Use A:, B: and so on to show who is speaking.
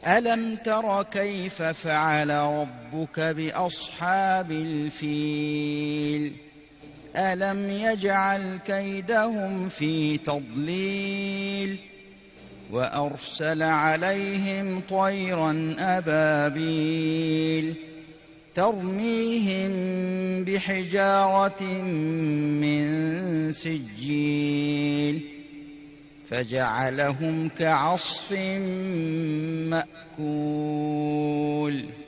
A: ألم تر كيف فعل ربك بأصحاب الفيل ألم يجعل كيدهم في تضليل وأرسل عليهم طيرا أبابيل ترميهم بحجارة من سجيل فجعلهم كعصف مأكول.